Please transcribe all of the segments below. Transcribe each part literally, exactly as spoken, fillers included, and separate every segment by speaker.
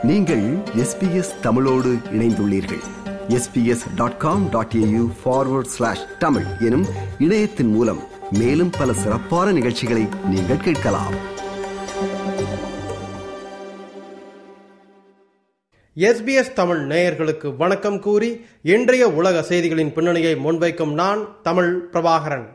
Speaker 1: நீங்கள் S B S தமிழோடு இணைந்துள்ளீர்கள். S B S dot com dot A U forward slash Tamil எனும் இணையத்தின் மூலம் மேலும் பல சிறப்பான நிகழ்ச்சிகளை நீங்கள் கேட்கலாம்.
Speaker 2: எஸ் பி எஸ் தமிழ் நேயர்களுக்கு வணக்கம் கூறி இன்றைய உலக செய்திகளின் பின்னணியை முன்வைக்கும் நான் தமிழ் பிரபாகரன்.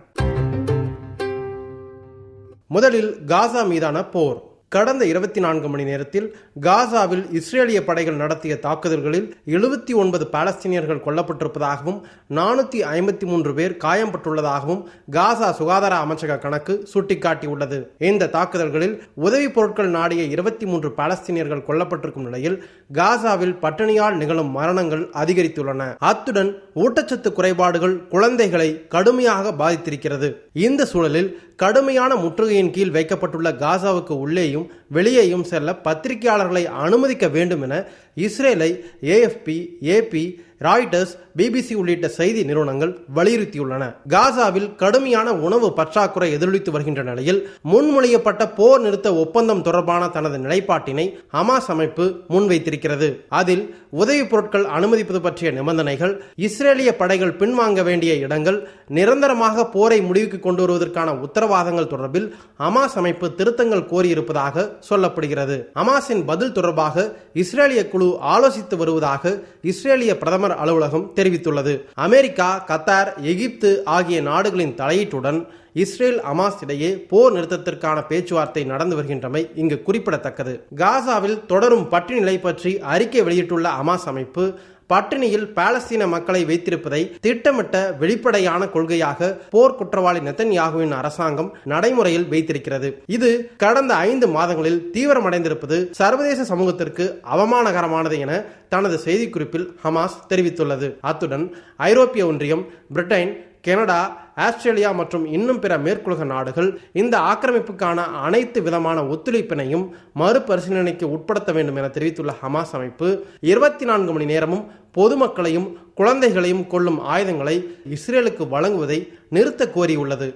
Speaker 2: முதலில் காசா மீதான போர். கடந்த இருபத்தி நான்கு மணி நேரத்தில் காசாவில் இஸ்ரேலிய படைகள் நடத்திய தாக்குதல்களில் எழுபத்தி ஒன்பது பாலஸ்தீனியர்கள் கொல்லப்பட்டிருப்பதாகவும் நானூத்தி ஐம்பத்தி மூன்று பேர் காயம்பட்டுள்ளதாகவும் காசா சுகாதார அமைச்சக கணக்கு சுட்டிக்காட்டியுள்ளது. இந்த தாக்குதல்களில் உதவி பொருட்கள் நாடிய இருபத்தி மூன்று பாலஸ்தீனியர்கள் கொல்லப்பட்டிருக்கும் நிலையில் காசாவில் பட்டினியால் நிகழும் மரணங்கள் அதிகரித்துள்ளன. அத்துடன் ஊட்டச்சத்து குறைபாடுகள் குழந்தைகளை கடுமையாக பாதித்திருக்கிறது. இந்த சூழலில் கடுமையான முற்றுகையின் கீழ் வைக்கப்பட்டுள்ள காசாவுக்கு உள்ளேயும் வெளியேயும் செல்ல பத்திரிகையாளர்களை அனுமதிக்க வேண்டும் என இஸ்ரேலை A F P, A P, Reuters, BBC உள்ளிட்ட செய்தி நிறுவனங்கள் வலியுறுத்தியுள்ளன. காசாவில் கடுமையான உணவு பற்றாக்குறை எதிரொலித்து வருகின்ற நிலையில் முன்மொழியப்பட்ட போர் நிறுத்த ஒப்பந்தம் தொடர்பான தனது நிலைப்பாட்டினை ஹமாஸ் அமைப்பு முன்வைத்திருக்கிறது. அதில் உதவி பொருட்கள் அனுமதிப்பது பற்றிய நிபந்தனைகள், இஸ்ரேலிய படைகள் பின்வாங்க வேண்டிய இடங்கள், நிரந்தரமாக போரை முடிவுக்கு கொண்டு வருவதற்கான உத்தரவாதங்கள் தொடர்பில் ஹமாஸ் அமைப்பு திருத்தங்கள் கோரியிருப்பதாக சொல்லப்படுகிறது. ஹமாஸின் பதில் தொடர்பாக இஸ்ரேலிய குழு ஆலோசித்து வருவதாக இஸ்ரேலிய பிரதமர் அலுவலகம் தெரிவித்துள்ளது. அமெரிக்கா, கத்தார், எகிப்து ஆகிய நாடுகளின் தலையீட்டுடன் இஸ்ரேல் ஹமாஸ் இடையே போர் நிறுத்தத்திற்கான பேச்சுவார்த்தை நடந்து வருகின்றமை இங்கு குறிப்பிடத்தக்கது. காசாவில் தொடரும் பட்டினி நிலை பற்றி அறிக்கை வெளியிட்டுள்ள ஹமாஸ் அமைப்பு பட்டினியில் பாலஸ்தீன மக்களை வைத்திருப்பதை திட்டமிட்ட வெளிப்படையான கொள்கையாக போர் குற்றவாளி நெத்தன்யாகுவின் அரசாங்கம் நடைமுறையில் வைத்திருக்கிறது. இது கடந்த ஐந்து மாதங்களில் தீவிரமடைந்திருப்பது சர்வதேச சமூகத்திற்கு அவமானகரமானது என தனது செய்திக்குறிப்பில் ஹமாஸ் தெரிவித்துள்ளது. அத்துடன் ஐரோப்பிய ஒன்றியம், பிரிட்டன், கனடா, ஆஸ்திரேலியா மற்றும் இன்னும் பிற மேற்குலக நாடுகள் இந்த ஆக்கிரமிப்புக்கான அனைத்து விதமான ஒத்துழைப்பினையும் மறுபரிசீலனைக்கு உட்படுத்த வேண்டும் என தெரிவித்துள்ள ஹமாஸ் அமைப்பு இருபத்தி நான்கு மணி நேரமும் பொதுமக்களையும் குழந்தைகளையும் கொல்லும் ஆயுதங்களை இஸ்ரேலுக்கு வழங்குவதை நிறுத்த கோரியுள்ளது.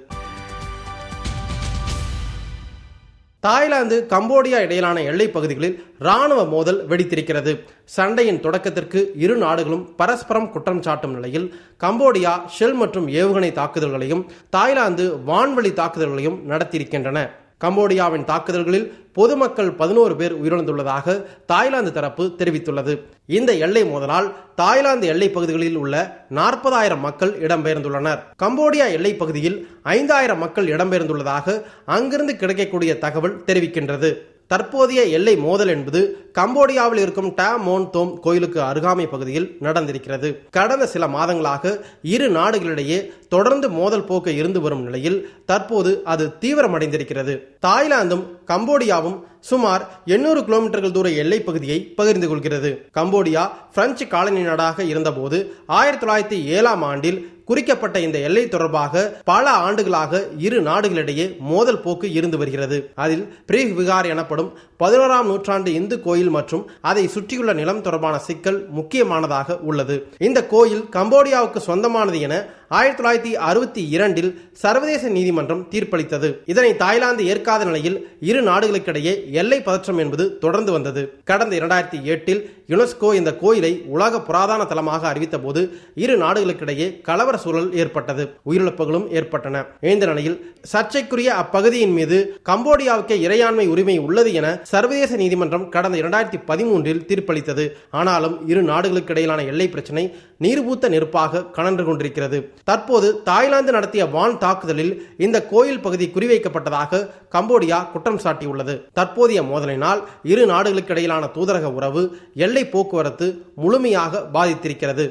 Speaker 2: தாய்லாந்து, கம்போடியா இடையிலான எல்லைப் பகுதிகளில் ராணுவ மோதல் வெடித்திருக்கிறது. சண்டையின் தொடக்கத்திற்கு இரு நாடுகளும் பரஸ்பரம் குற்றம் சாட்டும் நிலையில் கம்போடியா ஷெல் மற்றும் ஏவுகணை தாக்குதல்களையும் தாய்லாந்து வான்வழி தாக்குதல்களையும் நடத்தியிருக்கின்றன. கம்போடியாவின் தாக்குதல்களில் பொதுமக்கள் பதினோரு பேர் உயிரிழந்துள்ளதாக தாய்லாந்து தரப்பு தெரிவித்துள்ளது. இந்த எல்லை மோதலால் தாய்லாந்து எல்லை பகுதிகளில் உள்ள நாற்பதாயிரம் மக்கள் இடம்பெயர்ந்துள்ளனர். கம்போடியா எல்லை பகுதியில் ஐந்தாயிரம் மக்கள் இடம்பெயர்ந்துள்ளதாக அங்கிருந்து கிடைக்கக்கூடிய தகவல் தெரிவிக்கின்றது. தற்போதைய எல்லை மோதல் என்பது கம்போடியாவில் இருக்கும் டா மோன் தோம் கோயிலுக்கு அருகாமை பகுதியில் நடந்திருக்கிறது. கடந்த சில மாதங்களாக இரு நாடுகளிடையே தொடர்ந்து மோதல் போக்கு இருந்து வரும் நிலையில் தற்போது அது தீவிரமடைந்திருக்கிறது. தாய்லாந்தும் கம்போடியாவும் சுமார் எண்ணூறு கிலோமீட்டர்கள் தூர எல்லை பகுதியை பகிர்ந்து கொள்கிறது. கம்போடியா பிரெஞ்சு காலனி நாடாக இருந்தபோது ஆயிரத்தி தொள்ளாயிரத்தி ஏழாம் ஆண்டில் குறிக்கப்பட்ட இந்த எல்லை தொடர்பாக பல ஆண்டுகளாக இரு நாடுகளிடையே மோதல் போக்கு இருந்து வருகிறது. அதில் பிரீக் விகார் எனப்படும் பதினோராம் நூற்றாண்டு இந்து கோயில் மற்றும் அதை சுற்றியுள்ள நிலம் தொடர்பான சிக்கல் முக்கியமானதாக உள்ளது. இந்த கோயில் கம்போடியாவுக்கு சொந்தமானது என ஆயிரத்தி தொள்ளாயிரத்தி அறுபத்தி இரண்டில் சர்வதேச நீதிமன்றம் தீர்ப்பளித்தது. இதனை தாய்லாந்து ஏற்காத நிலையில் இரு நாடுகளுக்கிடையே எல்லை பதற்றம் என்பது தொடர்ந்து வந்தது. கடந்த இரண்டாயிரத்தி எட்டில் யுனெஸ்கோ இந்த கோயிலை உலக புராதன தலமாக அறிவித்த போது இரு நாடுகளுக்கிடையே கலவர சூழல் ஏற்பட்டது, உயிரிழப்புகளும் ஏற்பட்டன. இந்த நிலையில் சர்ச்சைக்குரிய அப்பகுதியின் மீது கம்போடியாவுக்கு இறையாண்மை உரிமை உள்ளது என சர்வதேச நீதிமன்றம் கடந்த இரண்டாயிரத்தி பதிமூன்றில் தீர்ப்பளித்தது. ஆனாலும் இரு நாடுகளுக்கு இடையிலான எல்லை பிரச்சனை நீர்பூத்த நெருப்பாக கனன்று கொண்டிருக்கிறது. தற்போது தாய்லாந்து நடத்திய வான் தாக்குதலில் இந்த கோயில் பகுதி குறிவைக்கப்பட்டதாக கம்போடியா குற்றம் சாட்டியுள்ளது. தற்போதைய மோதலினால் இரு நாடுகளுக்கு இடையிலான தூதரக உறவு, எல்லை போக்குவரத்து முழுமையாக பாதித்திருக்கிறது.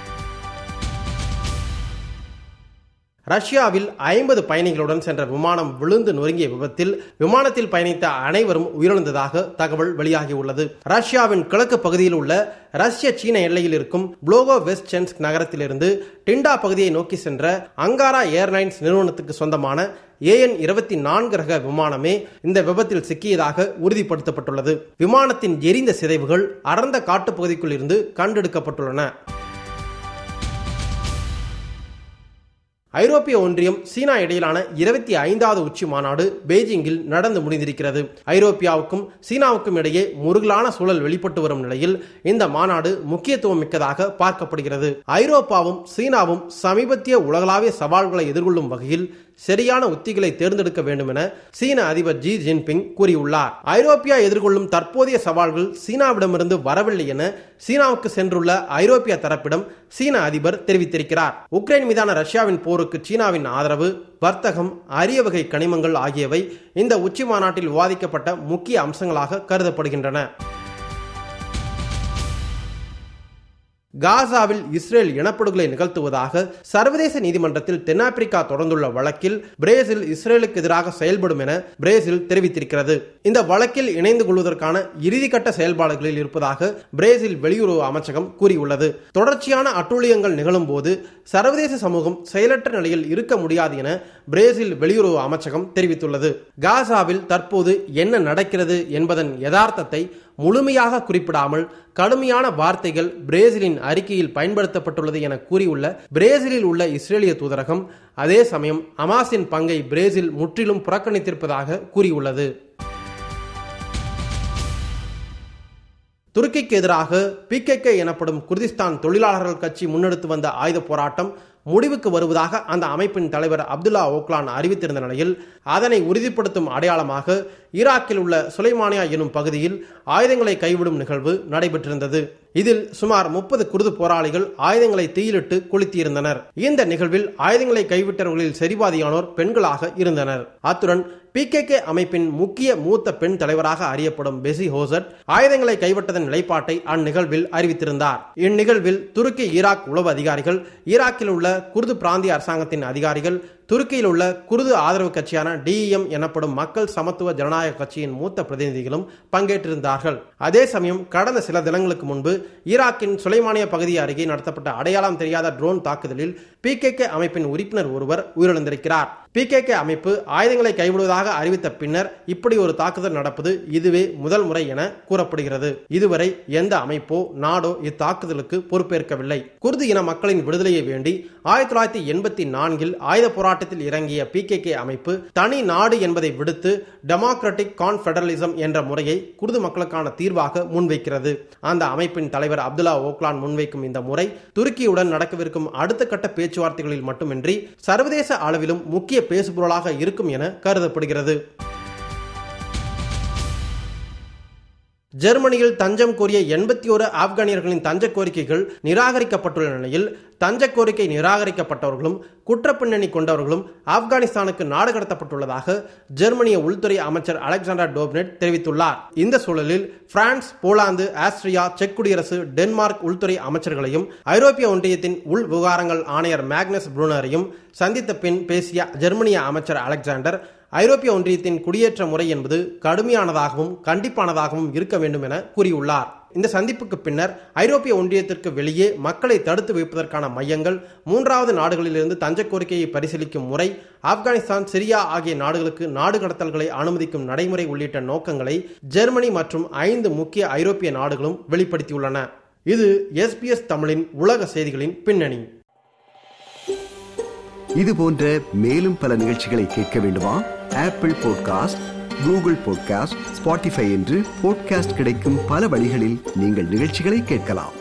Speaker 2: ரஷ்யாவில் ஐம்பது பயணிகளுடன் சென்ற விமானம் விழுந்து நொறுங்கிய விபத்தில் விமானத்தில் பயணித்த அனைவரும் உயிரிழந்ததாக தகவல் வெளியாகியுள்ளது. ரஷ்யாவின் கிழக்கு பகுதியில் உள்ள ரஷ்ய சீன எல்லையில் இருக்கும் புளோகோ வெஸ்ட்சென்ஸ்க் நகரத்திலிருந்து டிண்டா பகுதியை நோக்கி சென்ற அங்காரா ஏர்லைன்ஸ் நிறுவனத்துக்கு சொந்தமான ஏ என் இருபத்தி நான்கு ரக விமானமே இந்த விபத்தில் சிக்கியதாக உறுதிப்படுத்தப்பட்டுள்ளது. விமானத்தின் எரிந்த சிதைவுகள் அடர்ந்த காட்டுப்பகுதிக்குள் இருந்து கண்டெடுக்கப்பட்டுள்ளன. ஐரோப்பிய ஒன்றியம் சீனா இடையிலான இருபத்தி ஐந்தாவது உச்சி மாநாடு பெய்ஜிங்கில் நடந்து முடிந்திருக்கிறது. ஐரோப்பியாவுக்கும் சீனாவுக்கும் இடையே முருகலான சூழல் வெளிப்பட்டு வரும் நிலையில் இந்த மாநாடு முக்கியத்துவம் மிக்கதாக பார்க்கப்படுகிறது. ஐரோப்பாவும் சீனாவும் சமீபத்திய உலகளாவிய சவால்களை எதிர்கொள்ளும் வகையில் சரியான உத்திகளை தேர்ந்தெடுக்க வேண்டும் என சீன அதிபர் ஜி ஜின்பிங் கூறியுள்ளார். ஐரோப்பியா எதிர்கொள்ளும் தற்போதைய சவால்கள் சீனாவிடமிருந்து வரவில்லை என சீனாவுக்கு சென்றுள்ள ஐரோப்பிய தரப்பிடம் சீன அதிபர் தெரிவித்திருக்கிறார். உக்ரைன் மீதான ரஷ்யாவின் போருக்கு சீனாவின் ஆதரவு, வர்த்தகம், அரிய வகை கனிமங்கள் ஆகியவை இந்த உச்சி மாநாட்டில் விவாதிக்கப்பட்ட முக்கிய அம்சங்களாக கருதப்படுகின்றன. காசாவில் இஸ்ரேல் இனப்படுகொலை நிகழ்த்துவதாக சர்வதேச நீதிமன்றத்தில் தென்னாப்பிரிக்கா தொடர்ந்துள்ள வழக்கில் பிரேசில் இஸ்ரேலுக்கு எதிராக செயல்படும் என பிரேசில் தெரிவித்திருக்கிறது. இந்த வழக்கில் இணைந்து கொள்வதற்கான இறுதிக்கட்ட செயல்பாடுகளில் இருப்பதாக பிரேசில் வெளியுறவு அமைச்சகம் கூறியுள்ளது. தொடர்ச்சியான அட்டூழியங்கள் நிகழும் போது சர்வதேச சமூகம் செயலற்ற நிலையில் இருக்க முடியாது என பிரேசில் வெளியுறவு அமைச்சகம் தெரிவித்துள்ளது. காசாவில் தற்போது என்ன நடக்கிறது என்பதன் யதார்த்தத்தை முழுமையாக குறிப்பிடாமல் கடுமையான வார்த்தைகள் பிரேசிலின் அறிக்கையில் பயன்படுத்தப்பட்டுள்ளது என கூறியுள்ள பிரேசிலில் உள்ள இஸ்ரேலிய தூதரகம் அதே சமயம் ஹமாஸின் பங்கை பிரேசில் முற்றிலும் புறக்கணித்திருப்பதாக கூறியுள்ளது. துருக்கிக்கு எதிராக பி கே கே எனப்படும் குர்திஸ்தான் தொழிலாளர்கள் கட்சி முன்னெடுத்து வந்த ஆயுத போராட்டம் முடிவுக்கு வருவதாக அந்த அமைப்பின் தலைவர் அப்துல்லா ஓக்லான் அறிவித்திருந்த நிலையில் அதனை உறுதிப்படுத்தும் அடையாளமாக ஈராக்கில் உள்ள சுலைமானியா எனும் பகுதியில் ஆயுதங்களை கைவிடும் நிகழ்வு நடைபெற்றிருந்தது. இதில் சுமார் முப்பது குர்து போராளிகள் ஆயுதங்களை தீயிலிட்டு கொளுத்தியிருந்தனர். இந்த நிகழ்வில் ஆயுதங்களை கைவிட்டவர்களில் சரிபாதியானோர் பெண்களாக இருந்தனர். அத்துடன் பி கே கே அமைப்பின் முக்கிய மூத்த பெண் தலைவராக அறியப்படும் பெசி ஹோசட் ஆயுதங்களை கைவிட்டதன் நிலைப்பாட்டை அந்நிகழ்வில் அறிவித்திருந்தார். இந்நிகழ்வில் துருக்கி ஈராக் உளவு அதிகாரிகள், ஈராக்கில் உள்ள குர்து பிராந்திய அரசாங்கத்தின் அதிகாரிகள், துருக்கியில் உள்ள குர்து ஆதரவு கட்சியான டி எம் எனப்படும் மக்கள் சமத்துவ ஜனநாயக கட்சியின் மூத்த பிரதிநிதிகளும் பங்கேற்றிருந்தார்கள். அதே சமயம் கடந்த சில தினங்களுக்கு முன்பு ஈராக்கின் சுலைமானிய பகுதி அருகே நடத்தப்பட்ட அடையாளம் தெரியாத ட்ரோன் தாக்குதலில் பி கே கே அமைப்பின் உறுப்பினர் ஒருவர் உயிரிழந்திருக்கிறார். பி கே கே அமைப்பு ஆயுதங்களை கைவிடுவதாக அறிவித்த பின்னர் இப்படி ஒரு தாக்குதல் நடப்பது இதுவே முதல் முறை என கூறப்படுகிறது. இதுவரை எந்த அமைப்போ நாடோ இத்தாக்குதலுக்கு பொறுப்பேற்கவில்லை. குர்து இன மக்களின் விடுதலையை வேண்டி ஆயிரத்தி தொள்ளாயிரத்தி எண்பத்தி நான்கில் ஆயுத போராட்டத்தில் இறங்கிய பி கே கே அமைப்பு தனி நாடு என்பதை விடுத்து டெமோக்ராட்டிக் கான்ஃபெடரலிசம் என்ற முறையை குர்து மக்களுக்கான தீர்வாக முன்வைக்கிறது. அந்த அமைப்பின் தலைவர் அப்துல்லா ஓக்லான் முன்வைக்கும் இந்த முறை துருக்கியுடன் நடக்கவிருக்கும் அடுத்த கட்ட பேச்சுவார்த்தைகளில் மட்டுமின்றி சர்வதேச அளவிலும் முக்கிய பேசுபொருளாக இருக்கும் என கருதப்படுகிறது. ஜெர்மனியில் தஞ்சம் கோரிய எண்பத்தி ஒரு ஆப்கானியர்களின் தஞ்ச கோரிக்கைகள் நிராகரிக்கப்பட்டுள்ள நிலையில் தஞ்ச கோரிக்கை நிராகரிக்கப்பட்டவர்களும் குற்றப்பின்னணி கொண்டவர்களும் ஆப்கானிஸ்தானுக்கு நாடு கடத்தப்பட்டுள்ளதாக ஜெர்மனிய உள்துறை அமைச்சர் அலெக்சாண்டர் டோப்னெட் தெரிவித்துள்ளார். இந்த சூழலில் பிரான்ஸ், போலாந்து, ஆஸ்திரியா, செக் குடியரசு, டென்மார்க் உள்துறை அமைச்சர்களையும் ஐரோப்பிய ஒன்றியத்தின் உள் விவகாரங்கள் ஆணையர் மேக்னஸ் ப்ரூனரையும் சந்தித்த பின் பேசிய ஜெர்மனிய அமைச்சர் அலெக்சாண்டர் ஐரோப்பிய ஒன்றியத்தின் குடியேற்ற முறை என்பது கடுமையானதாகவும் கண்டிப்பானதாகவும் இருக்க வேண்டும் என கூறியுள்ளார். இந்த சந்திப்புக்கு பின்னர் ஐரோப்பிய ஒன்றியத்திற்கு வெளியே மக்களை தடுத்து வைப்பதற்கான மையங்கள், மூன்றாவது நாடுகளிலிருந்து தஞ்ச கோரிக்கையை பரிசீலிக்கும் முறை, ஆப்கானிஸ்தான், சிரியா ஆகிய நாடுகளுக்கு நாடு கடத்தல்களை அனுமதிக்கும் நடைமுறை உள்ளிட்ட நோக்கங்களை ஜெர்மனி மற்றும் ஐந்து முக்கிய ஐரோப்பிய நாடுகளும் வெளிப்படுத்தியுள்ளன. இது எஸ் பி எஸ் தமிழின் உலக செய்திகளின் பின்னணி.
Speaker 1: இது போன்ற மேலும் பல நிகழ்ச்சிகளை கேட்க வேண்டுமா? Apple podcast, Google podcast, Spotify என்று பாட்காஸ்ட் கிடைக்கும் பல வழிகளில் நீங்கள் நிகழ்ச்சிகளை கேட்கலாம்.